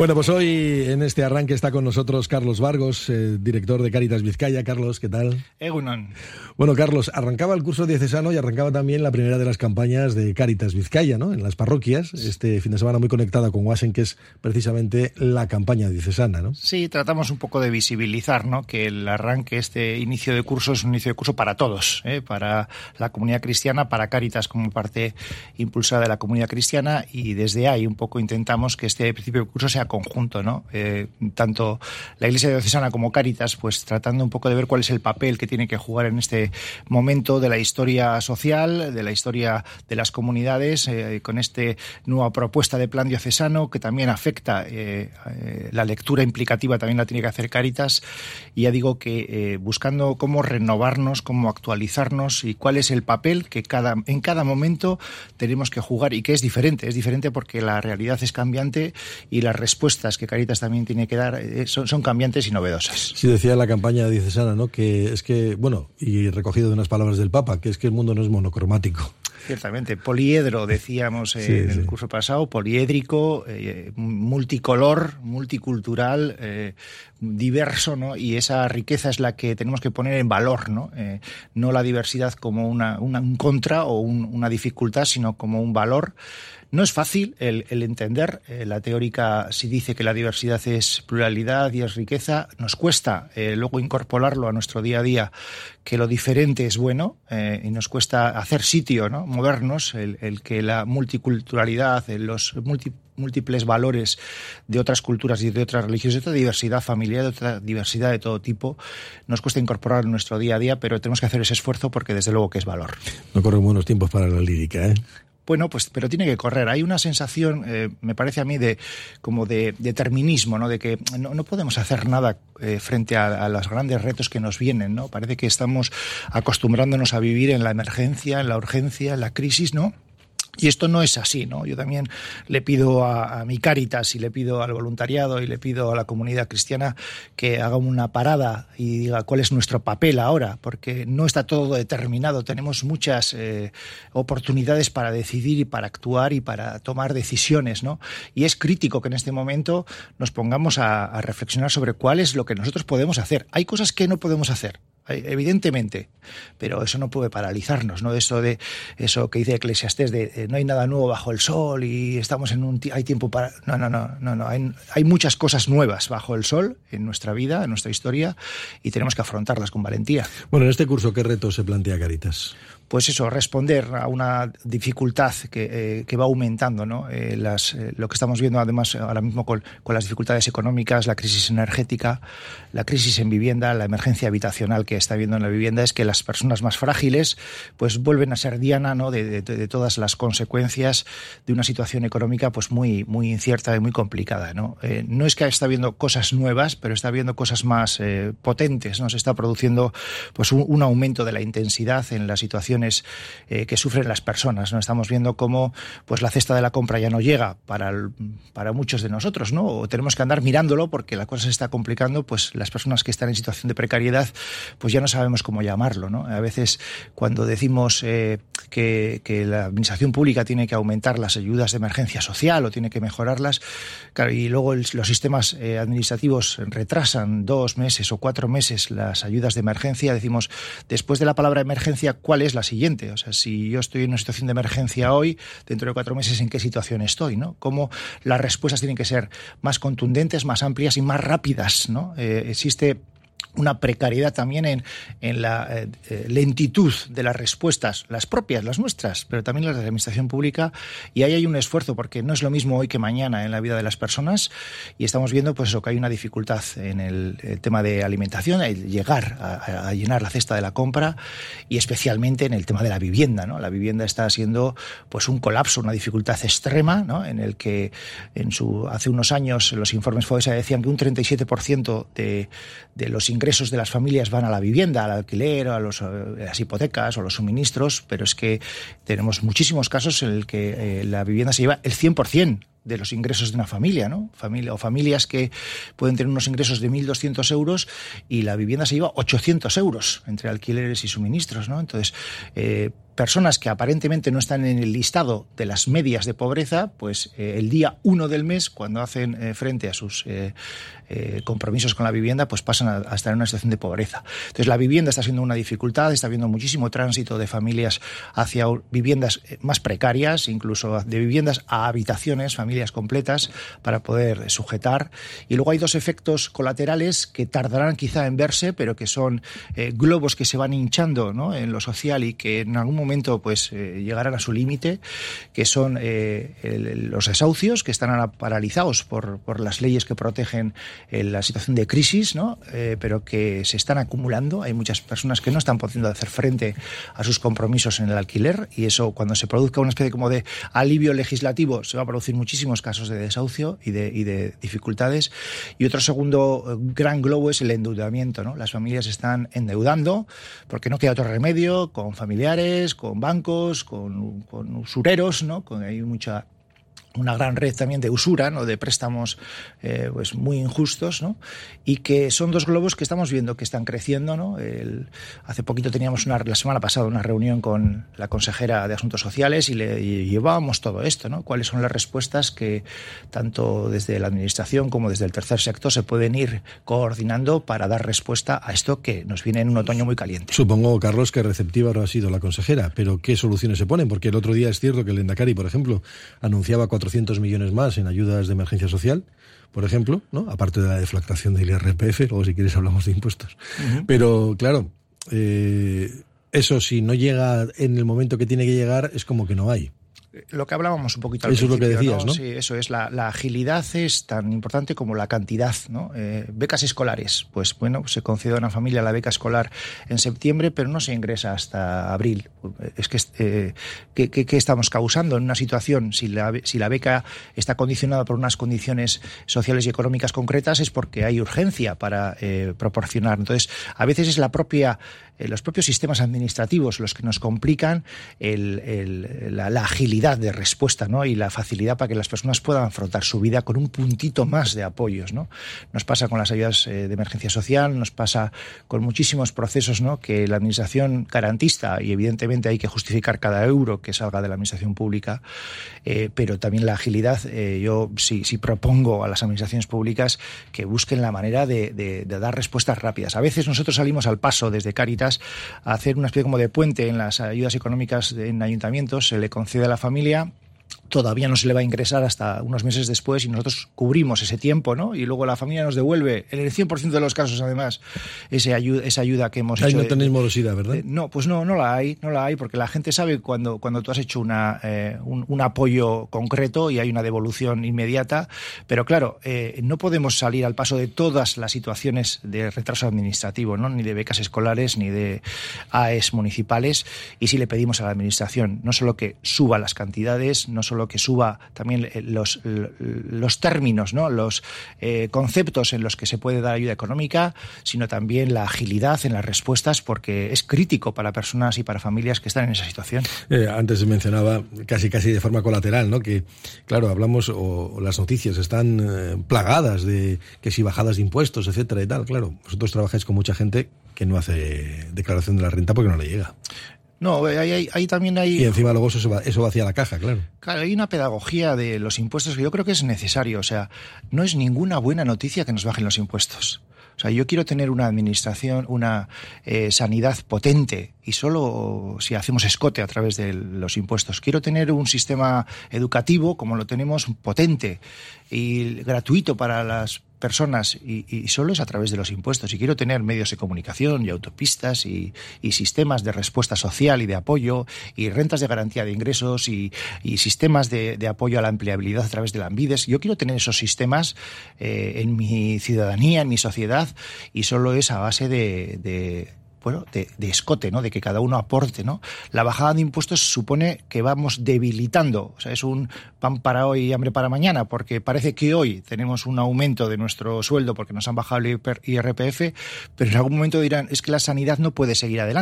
Bueno, pues hoy en este arranque está con nosotros Carlos Vargos, director de Cáritas Vizcaya. Carlos, ¿qué tal? Egunon. Bueno, Carlos, arrancaba el curso diocesano y arrancaba también la primera de las campañas de Cáritas Vizcaya, ¿no? En las parroquias, este fin de semana muy conectada con Wasen, que es precisamente la campaña diocesana, ¿no? Sí, tratamos un poco de visibilizar, ¿no?, que el arranque, este inicio de curso, es un inicio de curso para todos, para la comunidad cristiana, para Cáritas como parte impulsada de la comunidad cristiana, y desde ahí un poco intentamos que este principio de curso sea conjunto, ¿no? Tanto la Iglesia diocesana como Cáritas, pues tratando un poco de ver cuál es el papel que tiene que jugar en este momento de la historia social, de la historia de las comunidades, con esta nueva propuesta de plan diocesano que también afecta la lectura implicativa, también la tiene que hacer Cáritas, y ya digo que buscando cómo renovarnos, cómo actualizarnos y cuál es el papel que en cada momento tenemos que jugar, y que es diferente porque la realidad es cambiante y las respuestas que Cáritas también tiene que dar son cambiantes y novedosas. Sí, decía la campaña diocesana, ¿no?, que es que, bueno, y recogido de unas palabras del Papa, que es que el mundo no es monocromático. Ciertamente, poliedro, decíamos en el curso pasado, poliédrico, multicolor, multicultural, diverso, ¿no? Y esa riqueza es la que tenemos que poner en valor, ¿no? No la diversidad como un contra o una dificultad, sino como un valor. No es fácil el entender. La teórica sí dice que la diversidad es pluralidad y es riqueza. Nos cuesta luego incorporarlo a nuestro día a día, que lo diferente es bueno, y nos cuesta hacer sitio, ¿no?, movernos, el que la multiculturalidad, los múltiples valores de otras culturas y de otras religiones, de otra diversidad familiar, de otra diversidad de todo tipo, nos cuesta incorporar en nuestro día a día, pero tenemos que hacer ese esfuerzo porque desde luego que es valor. No corren buenos tiempos para la lírica, ¿eh? Bueno, pues pero tiene que correr. Hay una sensación, me parece a mí, como de determinismo, ¿no?, de que no podemos hacer nada frente a los grandes retos que nos vienen, ¿no? Parece que estamos acostumbrándonos a vivir en la emergencia, en la urgencia, en la crisis, ¿no? Y esto no es así, ¿no? Yo también le pido a mi Cáritas y le pido al voluntariado y le pido a la comunidad cristiana que haga una parada y diga cuál es nuestro papel ahora, porque no está todo determinado. Tenemos muchas oportunidades para decidir y para actuar y para tomar decisiones, ¿no? Y es crítico que en este momento nos pongamos a reflexionar sobre cuál es lo que nosotros podemos hacer. Hay cosas que no podemos hacer, evidentemente, pero eso no puede paralizarnos, ¿no? Eso que dice Eclesiastés de no hay nada nuevo bajo el sol y estamos hay tiempo para... No. Hay muchas cosas nuevas bajo el sol en nuestra vida, en nuestra historia, y tenemos que afrontarlas con valentía. Bueno, en este curso, ¿qué reto se plantea Cáritas? Pues eso, responder a una dificultad que va aumentando, ¿no? Lo que estamos viendo además ahora mismo con las dificultades económicas, la crisis energética, la crisis en vivienda, la emergencia habitacional que está habiendo en la vivienda, es que las personas más frágiles pues vuelven a ser diana, ¿no?, de todas las consecuencias de una situación económica pues muy, muy incierta y muy complicada, ¿no? No es que está habiendo cosas nuevas, pero está habiendo cosas más potentes, ¿no? Se está produciendo pues un aumento de la intensidad en las situaciones que sufren las personas, ¿no? Estamos viendo cómo pues la cesta de la compra ya no llega para muchos de nosotros, ¿no? O tenemos que andar mirándolo porque la cosa se está complicando, pues las personas que están en situación de precariedad pues ya no sabemos cómo llamarlo, ¿no? A veces cuando decimos que la administración pública tiene que aumentar las ayudas de emergencia social o tiene que mejorarlas, claro, y luego los sistemas administrativos retrasan 2 meses o 4 meses las ayudas de emergencia, decimos, después de la palabra emergencia, ¿cuál es la siguiente? O sea, si yo estoy en una situación de emergencia hoy, dentro de 4 meses, ¿en qué situación estoy, ¿no? Cómo las respuestas tienen que ser más contundentes, más amplias y más rápidas, ¿no? Existe una precariedad también en la lentitud de las respuestas, las propias, las nuestras, pero también las de la administración pública, y ahí hay un esfuerzo porque no es lo mismo hoy que mañana en la vida de las personas, y estamos viendo pues eso, que hay una dificultad en el tema de alimentación, el llegar a llenar la cesta de la compra, y especialmente en el tema de la vivienda, ¿no? La vivienda está siendo pues un colapso, una dificultad extrema, ¿no? En el que hace unos años los informes FOESA decían que un 37% de los ingresos de las familias van a la vivienda, al alquiler, a las hipotecas o los suministros, pero es que tenemos muchísimos casos en el que la vivienda se lleva el 100% de los ingresos de una familia, ¿no? Familias que pueden tener unos ingresos de 1.200 euros y la vivienda se lleva 800 euros entre alquileres y suministros, ¿no? Entonces, personas que aparentemente no están en el listado de las medias de pobreza, pues el día 1 del mes, cuando hacen frente a sus compromisos con la vivienda, pues pasan a estar en una situación de pobreza. Entonces la vivienda está siendo una dificultad, está habiendo muchísimo tránsito de familias hacia viviendas más precarias, incluso de viviendas a habitaciones, familias completas, para poder sujetar. Y luego hay dos efectos colaterales que tardarán quizá en verse, pero que son globos que se van hinchando, ¿no?, en lo social y que en algún momento pues llegarán a su límite, que son los desahucios, que están ahora paralizados por las leyes que protegen la situación de crisis, ¿no?, pero que se están acumulando. Hay muchas personas que no están pudiendo hacer frente a sus compromisos en el alquiler, y eso, cuando se produzca una especie como de alivio legislativo, se va a producir muchísimos casos de desahucio y de dificultades. Y otro segundo gran globo es el endeudamiento, ¿no? Las familias están endeudando porque no queda otro remedio, con familiares, con bancos, con usureros, ¿no? Hay una gran red también de usura, ¿no?, de préstamos pues muy injustos, ¿no?, y que son dos globos que estamos viendo que están creciendo, ¿no? Hace poquito teníamos la semana pasada una reunión con la consejera de Asuntos Sociales y llevábamos todo esto, ¿no? Cuáles son las respuestas que tanto desde la administración como desde el tercer sector se pueden ir coordinando para dar respuesta a esto que nos viene en un otoño muy caliente. Supongo, Carlos, que receptiva habrá sido la consejera, pero ¿qué soluciones se ponen? Porque el otro día es cierto que el Lehendakari, por ejemplo, anunciaba 400 millones más en ayudas de emergencia social, por ejemplo, ¿no?, aparte de la deflactación del IRPF, luego si quieres hablamos de impuestos. Uh-huh. Pero claro, eso si no llega en el momento que tiene que llegar, es como que no hay. Lo que hablábamos un poquito al principio. Eso es lo que decías, ¿no? Sí, eso es. La agilidad es tan importante como la cantidad, ¿no? Becas escolares. Pues bueno, se concede a una familia la beca escolar en septiembre, pero no se ingresa hasta abril. Es que ¿qué estamos causando en una situación? Si la beca está condicionada por unas condiciones sociales y económicas concretas, es porque hay urgencia para proporcionar. Entonces, a veces es los propios sistemas administrativos los que nos complican la agilidad de respuesta, ¿no?, y la facilidad para que las personas puedan afrontar su vida con un puntito más de apoyos, ¿no? Nos pasa con las ayudas de emergencia social, nos pasa con muchísimos procesos, ¿no?, que la administración garantista, y evidentemente hay que justificar cada euro que salga de la administración pública, pero también la agilidad. Yo sí propongo a las administraciones públicas que busquen la manera de dar respuestas rápidas. A veces nosotros salimos al paso desde Cáritas a hacer una especie como de puente en las ayudas económicas en ayuntamientos. Se le concede a la familia, todavía no se le va a ingresar hasta unos meses después y nosotros cubrimos ese tiempo, ¿no? Y luego la familia nos devuelve, en el 100% de los casos además, esa ayuda que hemos hecho. Ahí no tenéis morosidad, ¿verdad? No, pues no la hay, porque la gente sabe cuando tú has hecho un apoyo concreto y hay una devolución inmediata, pero claro, no podemos salir al paso de todas las situaciones de retraso administrativo, ¿no?, ni de becas escolares, ni de AES municipales, y sí le pedimos a la administración no solo que suba las cantidades, no solo que suba también los términos, ¿no?, los conceptos en los que se puede dar ayuda económica, sino también la agilidad en las respuestas, porque es crítico para personas y para familias que están en esa situación. Antes mencionaba casi de forma colateral, ¿no?, que claro, hablamos, o las noticias están plagadas de que si bajadas de impuestos, etcétera y tal. Claro, vosotros trabajáis con mucha gente que no hace declaración de la renta porque no le llega. No, ahí también hay... Y encima luego eso va hacia la caja, claro. Claro, hay una pedagogía de los impuestos que yo creo que es necesario. O sea, no es ninguna buena noticia que nos bajen los impuestos. O sea, yo quiero tener una administración, una sanidad potente, y solo si hacemos escote a través de los impuestos. Quiero tener un sistema educativo, como lo tenemos, potente y gratuito para las personas, y solo es a través de los impuestos. Y quiero tener medios de comunicación y autopistas y sistemas de respuesta social y de apoyo y rentas de garantía de ingresos y sistemas de apoyo a la empleabilidad a través de Lanbides. Yo quiero tener esos sistemas en mi ciudadanía, en mi sociedad, y solo es a base de escote, ¿no?, de que cada uno aporte, ¿no? La bajada de impuestos supone que vamos debilitando, o sea, es un pan para hoy y hambre para mañana, porque parece que hoy tenemos un aumento de nuestro sueldo porque nos han bajado el IRPF, pero en algún momento dirán, es que la sanidad no puede seguir adelante.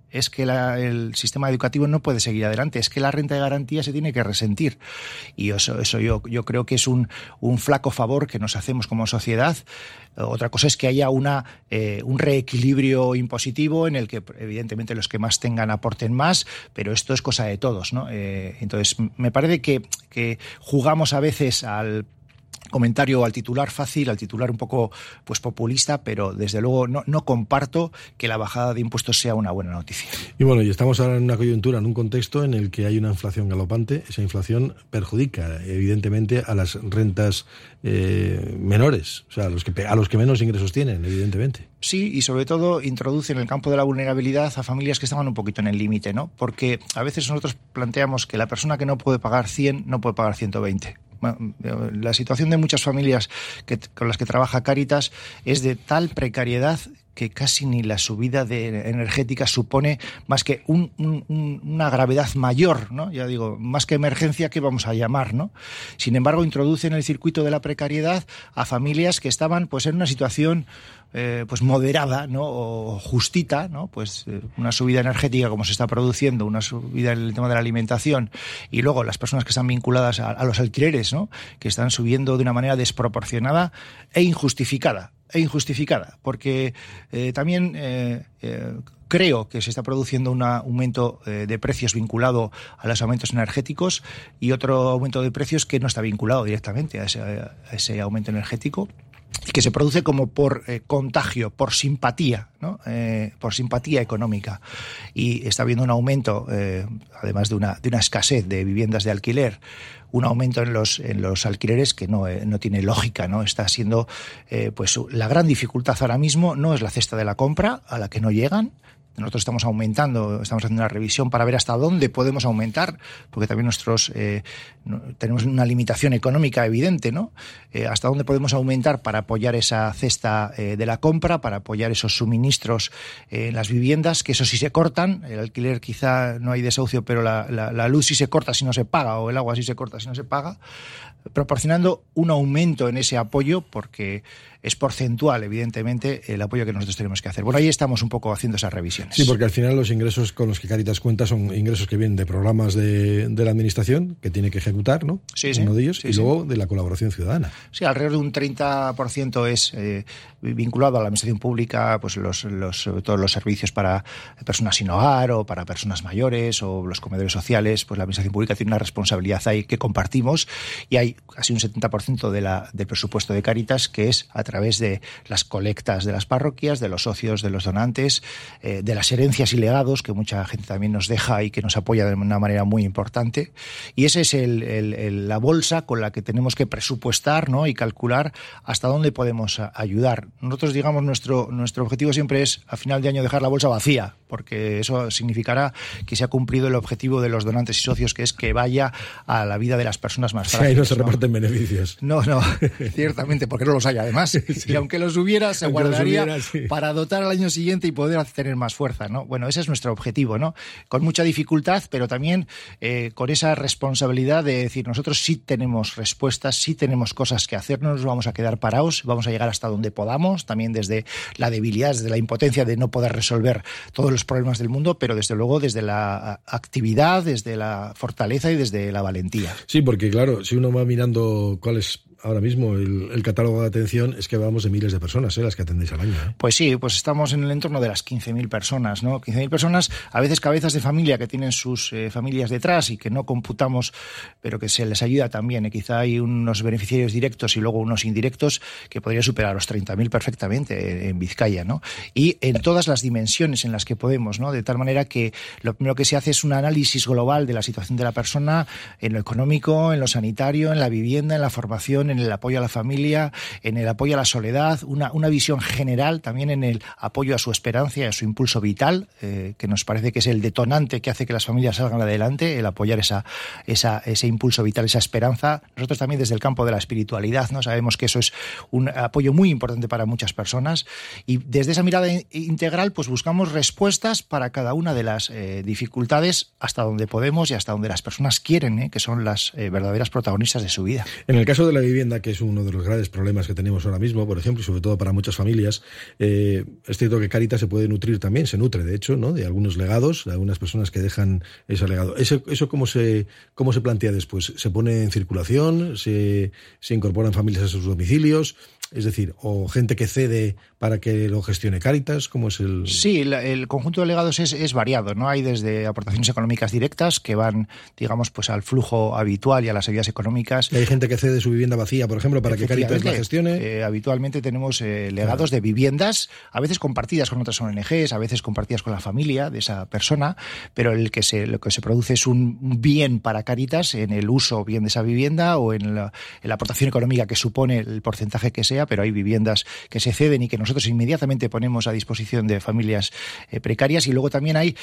es que el sistema educativo no puede seguir adelante, es que la renta de garantía se tiene que resentir. Y eso yo creo que es un flaco favor que nos hacemos como sociedad. Otra cosa es que haya un reequilibrio impositivo en el que evidentemente los que más tengan aporten más, pero esto es cosa de todos, ¿no? Entonces me parece que jugamos a veces al comentario, al titular fácil, al titular un poco pues populista, pero desde luego no comparto que la bajada de impuestos sea una buena noticia. Y bueno, y estamos ahora en una coyuntura, en un contexto en el que hay una inflación galopante. Esa inflación perjudica evidentemente a las rentas menores, o sea, a los que menos ingresos tienen, evidentemente. Sí, y sobre todo introduce en el campo de la vulnerabilidad a familias que estaban un poquito en el límite, ¿no? Porque a veces nosotros planteamos que la persona que no puede pagar 100 no puede pagar 120. La situación de muchas familias con las que trabaja Cáritas es de tal precariedad que casi ni la subida energética supone más que una gravedad mayor, ¿no? Ya digo, más que emergencia, ¿qué vamos a llamar, no? Sin embargo, introduce en el circuito de la precariedad a familias que estaban pues en una situación pues moderada, ¿no? O justita, ¿no? Pues una subida energética como se está produciendo, una subida en el tema de la alimentación, y luego las personas que están vinculadas a los alquileres, ¿no? Que están subiendo de una manera desproporcionada e injustificada, porque también creo que se está produciendo un aumento de precios vinculado a los aumentos energéticos y otro aumento de precios que no está vinculado directamente a ese aumento energético, y que se produce como por contagio, por simpatía, ¿no? Por simpatía económica. Y está habiendo un aumento, además de una escasez de viviendas de alquiler, un aumento en los alquileres que no tiene lógica, ¿no? Está siendo pues la gran dificultad ahora mismo no es la cesta de la compra, a la que no llegan. Nosotros estamos haciendo una revisión para ver hasta dónde podemos aumentar, porque también tenemos una limitación económica evidente, ¿no? Hasta dónde podemos aumentar para apoyar esa cesta de la compra, para apoyar esos suministros en las viviendas, que eso sí se cortan. El alquiler quizá no hay desahucio, pero la luz sí se corta si no se paga, o el agua sí se corta si no se paga, proporcionando un aumento en ese apoyo, porque es porcentual, evidentemente, el apoyo que nosotros tenemos que hacer. Bueno, ahí estamos un poco haciendo esas revisiones. Sí, porque al final los ingresos con los que Cáritas cuenta son ingresos que vienen de programas de la Administración que tiene que ejecutar, ¿no? Sí, uno de ellos, sí, y luego de la colaboración ciudadana. Sí, alrededor de un 30% es vinculado a la Administración Pública, pues sobre todo los servicios para personas sin hogar o para personas mayores o los comedores sociales. Pues la Administración Pública tiene una responsabilidad ahí que compartimos, y hay casi un 70% del presupuesto de Cáritas que es a través de las colectas de las parroquias, de los socios, de los donantes, de las herencias y legados que mucha gente también nos deja y que nos apoya de una manera muy importante. Y esa es la bolsa con la que tenemos que presupuestar, ¿no? Y calcular hasta dónde podemos ayudar. Nosotros, digamos, nuestro objetivo siempre es a final de año dejar la bolsa vacía, porque eso significará que se ha cumplido el objetivo de los donantes y socios, que es que vaya a la vida de las personas más frágiles. Sí, ahí no se reparten beneficios. No, ciertamente, porque no los hay además. Sí. Y aunque los hubiera, se guardaría para dotar al año siguiente y poder tener más fuerza, ¿no? Bueno, ese es nuestro objetivo, ¿no? Con mucha dificultad, pero también con esa responsabilidad de decir, nosotros sí tenemos respuestas, sí tenemos cosas que hacer, no nos vamos a quedar parados, vamos a llegar hasta donde podamos, también desde la debilidad, desde la impotencia de no poder resolver todos los problemas del mundo, pero desde luego desde la actividad, desde la fortaleza y desde la valentía. Sí, porque claro, si uno va mirando cuál es ahora mismo el catálogo de atención, es que hablamos de miles de personas, las que atendéis al año. Pues sí, pues estamos en el entorno de las 15.000 personas, ¿no? 15.000 personas, a veces cabezas de familia que tienen sus familias detrás y que no computamos, pero que se les ayuda también. Quizá hay unos beneficiarios directos y luego unos indirectos que podría superar los 30.000 perfectamente en Vizcaya, ¿no? Y en todas las dimensiones en las que podemos, ¿no? De tal manera que lo primero que se hace es un análisis global de la situación de la persona en lo económico, en lo sanitario, en la vivienda, en la formación, en el apoyo a la familia, en el apoyo a la soledad, una visión general también en el apoyo a su esperanza y a su impulso vital, que nos parece que es el detonante que hace que las familias salgan adelante, el apoyar ese impulso vital, esa esperanza. Nosotros también desde el campo de la espiritualidad, ¿no? Sabemos que eso es un apoyo muy importante para muchas personas, y desde esa mirada integral pues buscamos respuestas para cada una de las dificultades hasta donde podemos y hasta donde las personas quieren, que son las verdaderas protagonistas de su vida. En el caso de la vivienda vivienda, que es uno de los grandes problemas que tenemos ahora mismo, por ejemplo, y sobre todo para muchas familias, es cierto que Cáritas se puede nutrir también, se nutre de hecho, ¿no?, de algunos legados, de algunas personas que dejan ese legado. ¿Eso cómo se plantea después? ¿Se pone en circulación? ¿Se incorporan familias a sus domicilios? Es decir, o gente que cede para que lo gestione Cáritas, ¿cómo es el...? Sí, el conjunto de legados es variado, ¿no? Hay desde aportaciones económicas directas que van, digamos, pues al flujo habitual y a las ayudas económicas. ¿Y hay gente que cede su vivienda vacía, por ejemplo, para que Cáritas la gestione? Habitualmente tenemos legados de viviendas, a veces compartidas con otras ONGs, a veces compartidas con la familia de esa persona, pero lo que se produce es un bien para Cáritas en el uso bien de esa vivienda o en la aportación económica que supone el porcentaje que sea, pero hay viviendas que se ceden y que nosotros inmediatamente ponemos a disposición de familias precarias, y luego también hay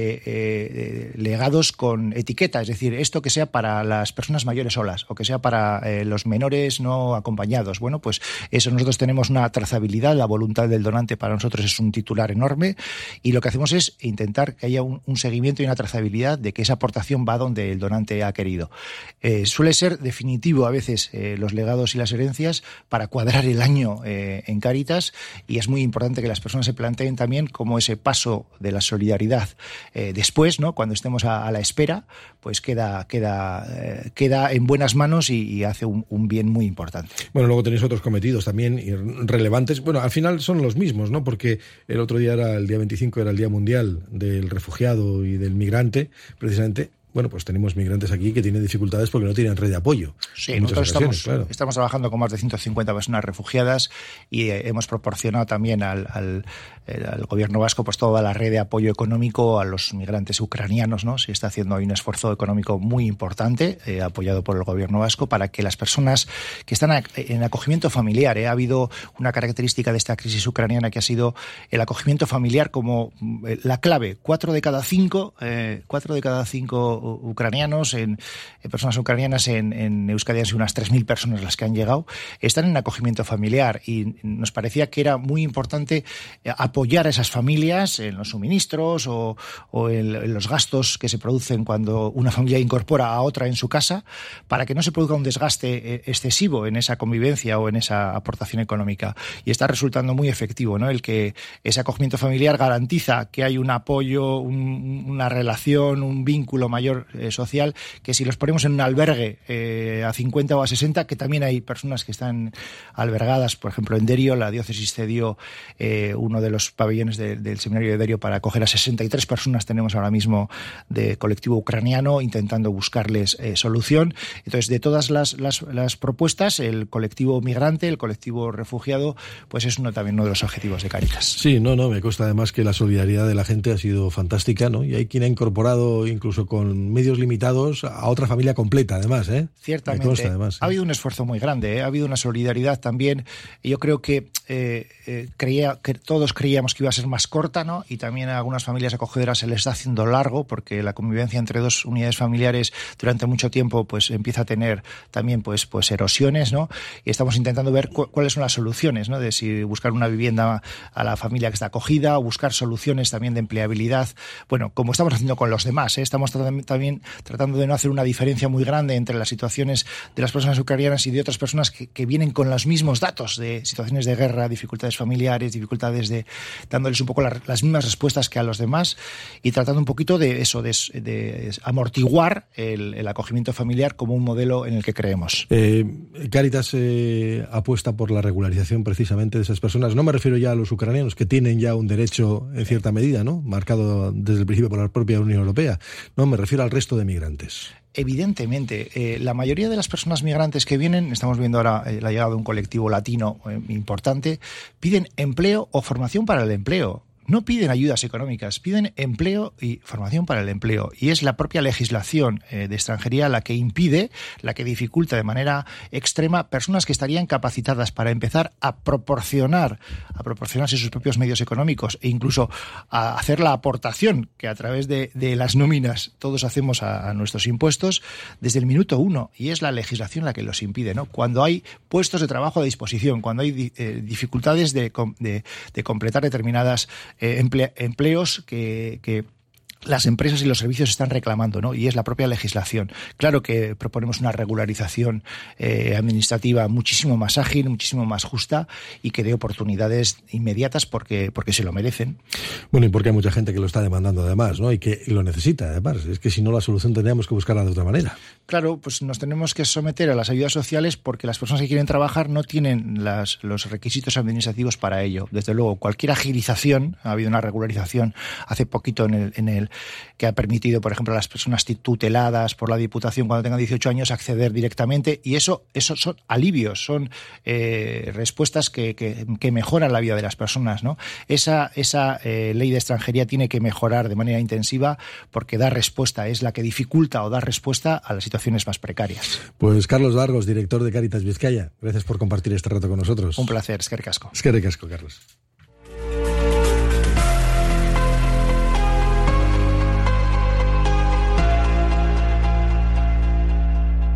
legados con etiqueta, es decir, esto que sea para las personas mayores solas o que sea para los menores no acompañados. Bueno, pues eso, nosotros tenemos una trazabilidad, la voluntad del donante para nosotros es un titular enorme, y lo que hacemos es intentar que haya un seguimiento y una trazabilidad de que esa aportación va donde el donante ha querido. Suele ser definitivo a veces los legados y las herencias para cuadrar el año en Cáritas, y es muy importante que las personas se planteen también cómo ese paso de la solidaridad después, ¿no?, cuando estemos a la espera, pues queda en buenas manos y hace un bien muy importante. Bueno, luego tenéis otros cometidos también relevantes. Bueno, al final son los mismos, ¿no? Porque el otro día el día 25 era el Día Mundial del Refugiado y del Migrante, precisamente. Bueno, pues tenemos migrantes aquí que tienen dificultades porque no tienen red de apoyo. Sí, nosotros estamos trabajando con más de 150 personas refugiadas y hemos proporcionado también al gobierno vasco pues toda la red de apoyo económico a los migrantes ucranianos, ¿no? Se está haciendo hoy un esfuerzo económico muy importante, apoyado por el gobierno vasco, para que las personas que están en acogimiento familiar, ha habido una característica de esta crisis ucraniana que ha sido el acogimiento familiar como la clave. 4 de cada 5 ucranianos, personas ucranianas en Euskadi, han sido unas 3.000 personas las que han llegado, están en acogimiento familiar, y nos parecía que era muy importante apoyar a esas familias en los suministros o en los gastos que se producen cuando una familia incorpora a otra en su casa, para que no se produzca un desgaste excesivo en esa convivencia o en esa aportación económica. Y está resultando muy efectivo, ¿no?, el que ese acogimiento familiar garantiza que hay un apoyo, una relación, un vínculo mayor social, que si los ponemos en un albergue a 50 o a 60, que también hay personas que están albergadas, por ejemplo en Derio, la diócesis cedió uno de los pabellones del seminario de Derio para acoger a 63 personas, tenemos ahora mismo de colectivo ucraniano, intentando buscarles solución. Entonces, de todas las propuestas, el colectivo migrante, el colectivo refugiado, pues es también uno de los objetivos de Cáritas. Sí, me consta además que la solidaridad de la gente ha sido fantástica, ¿no? Y hay quien ha incorporado incluso con medios limitados a otra familia completa, además, ¿eh? Ciertamente. Me consta, además, ha habido un esfuerzo muy grande, ha habido una solidaridad también. Yo creo que todos creíamos que iba a ser más corta, ¿no? Y también a algunas familias acogedoras se les está haciendo largo, porque la convivencia entre dos unidades familiares durante mucho tiempo pues empieza a tener también pues erosiones, ¿no? Y estamos intentando ver cuáles son las soluciones, ¿no? De si buscar una vivienda a la familia que está acogida, o buscar soluciones también de empleabilidad. Bueno, como estamos haciendo con los demás, estamos también tratando de no hacer una diferencia muy grande entre las situaciones de las personas ucranianas y de otras personas que vienen con los mismos datos de situaciones de guerra, dificultades familiares, dificultades dándoles un poco las mismas respuestas que a los demás, y tratando un poquito de eso, de amortiguar el acogimiento familiar como un modelo en el que creemos. Cáritas apuesta por la regularización precisamente de esas personas. No me refiero ya a los ucranianos, que tienen ya un derecho en cierta medida, ¿no?, marcado desde el principio por la propia Unión Europea. No, me refiero al resto de migrantes. Evidentemente, la mayoría de las personas migrantes que vienen, estamos viendo ahora la llegada de un colectivo latino importante, piden empleo o formación para el empleo. No piden ayudas económicas, piden empleo y formación para el empleo. Y es la propia legislación de extranjería la que impide, la que dificulta de manera extrema personas que estarían capacitadas para empezar a proporcionarse sus propios medios económicos e incluso a hacer la aportación que a través de las nóminas todos hacemos a nuestros impuestos desde el minuto 1. Y es la legislación la que los impide, ¿no? Cuando hay puestos de trabajo a disposición, cuando hay dificultades de completar determinadas empleos que las empresas y los servicios están reclamando, ¿no? Y es la propia legislación. Claro que proponemos una regularización administrativa muchísimo más ágil, muchísimo más justa y que dé oportunidades inmediatas porque se lo merecen. Bueno, y porque hay mucha gente que lo está demandando además, ¿no? Y que lo necesita además. Es que si no, la solución tendríamos que buscarla de otra manera. Claro, pues nos tenemos que someter a las ayudas sociales porque las personas que quieren trabajar no tienen los requisitos administrativos para ello. Desde luego, cualquier agilización, ha habido una regularización hace poquito en el que ha permitido, por ejemplo, a las personas tuteladas por la Diputación cuando tengan 18 años acceder directamente, y eso son alivios, son respuestas que mejoran la vida de las personas, ¿no? Esa ley de extranjería tiene que mejorar de manera intensiva porque da respuesta, es la que dificulta o da respuesta a las situaciones más precarias. Pues Carlos Vargos, director de Cáritas Vizcaya, gracias por compartir este rato con nosotros. Un placer, eskerrik asko. Eskerrik asko, Carlos.